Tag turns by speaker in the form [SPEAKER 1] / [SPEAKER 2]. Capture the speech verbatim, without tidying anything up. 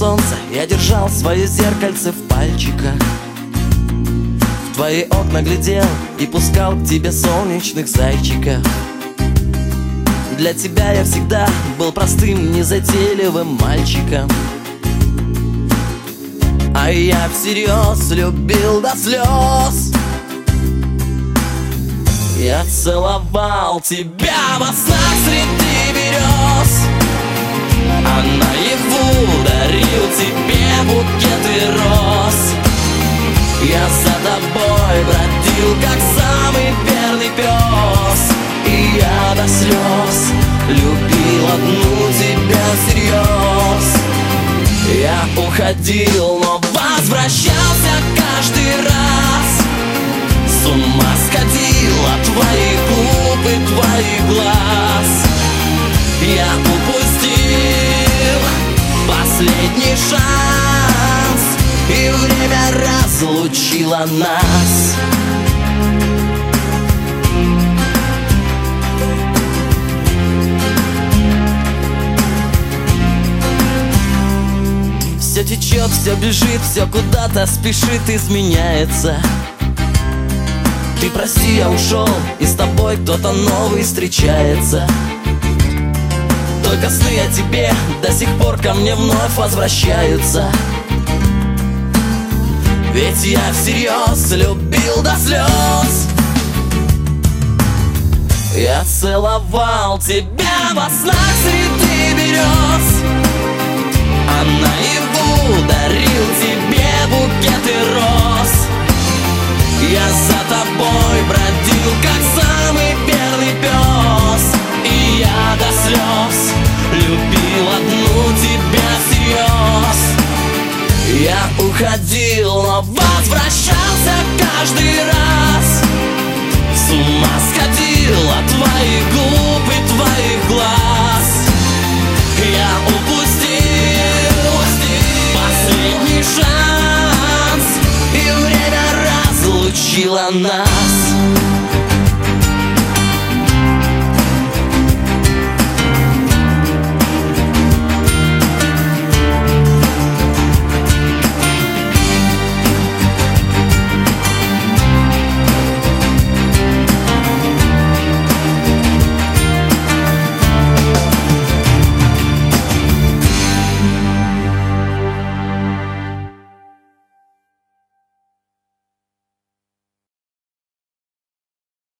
[SPEAKER 1] солнца я держал свое зеркальце в пальчиках. В твои окна глядел и пускал к тебе солнечных зайчиков. Для тебя я всегда был простым, незатейливым мальчиком. А я всерьез любил до слез. Я целовал тебя во снах среди берез, а наяву дарил тебе букеты роз. Я за тобой бродил, как самый верный пес, и я до слез любил одну тебя всерьез. Я уходил, но возвращался каждый раз. С ума сходил от твоих губ и твоих глаз. Я упустил последний шанс, и время разлучило нас. Все течет, все бежит, все куда-то спешит, изменяется. Ты прости, я ушел, и с тобой кто-то новый встречается. Только сны о тебе до сих пор ко мне вновь возвращаются. Ведь я всерьез любил до слез. Я целовал тебя во снах среди берез, а наяву дарил тебе букеты роз. Я за тобой бродил, как самый верный пес, и я до слез любил одну тебя всерьез. Я уходил, но возвращался каждый раз. С ума сходил от твоих губ и твоих глаз. Я упустил последний шанс, и время разлучило нас.